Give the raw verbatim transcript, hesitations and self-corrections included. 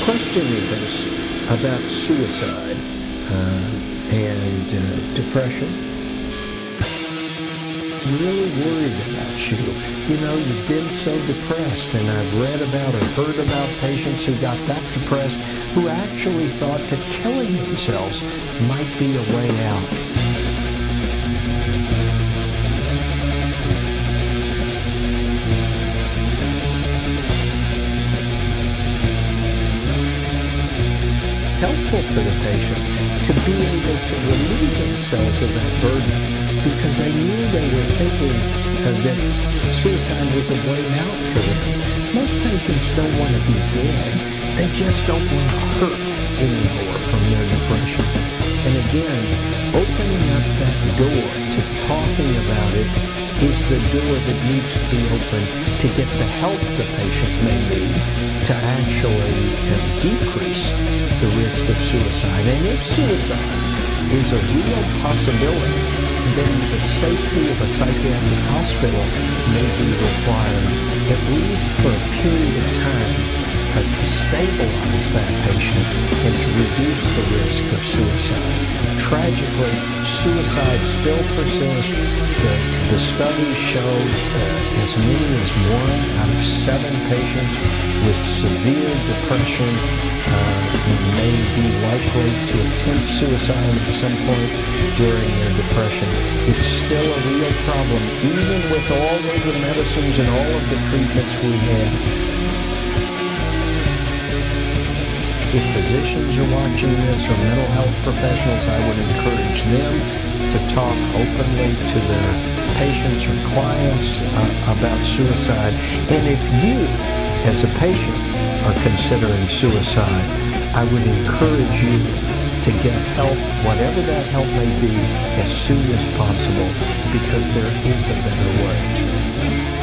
questioning us about suicide uh, and uh, depression. I'm really worried about you. You know, you've been so depressed, and I've read about or heard about patients who got that depressed who actually thought that killing themselves might be a way out. Helpful for the patient to be able to relieve themselves of that burden because they knew they were thinking uh, that suicide was a way out for them. Most patients don't want to be dead. They just don't want to hurt anymore from their depression. And again, opening up that door to talking about it is the door that needs to be open to get the help the patient may need to actually uh, decrease the risk of suicide. And if suicide is a real possibility, then the safety of a psychiatric hospital may be required, at least for a period of time, uh, to stabilize that patient and to reduce the risk of suicide. Tragically, suicide still persists. The, the studies show uh, as many as one out of seven patients with severe depression uh, may be likely to attempt suicide at some point during their depression. It's still a real problem, even with all of the medicines and all of the treatments we have. If physicians are watching this or mental health professionals, I would encourage them to talk openly to their patients or clients uh, about suicide. And if you, as a patient, are considering suicide, I would encourage you to get help, whatever that help may be, as soon as possible, because there is a better way.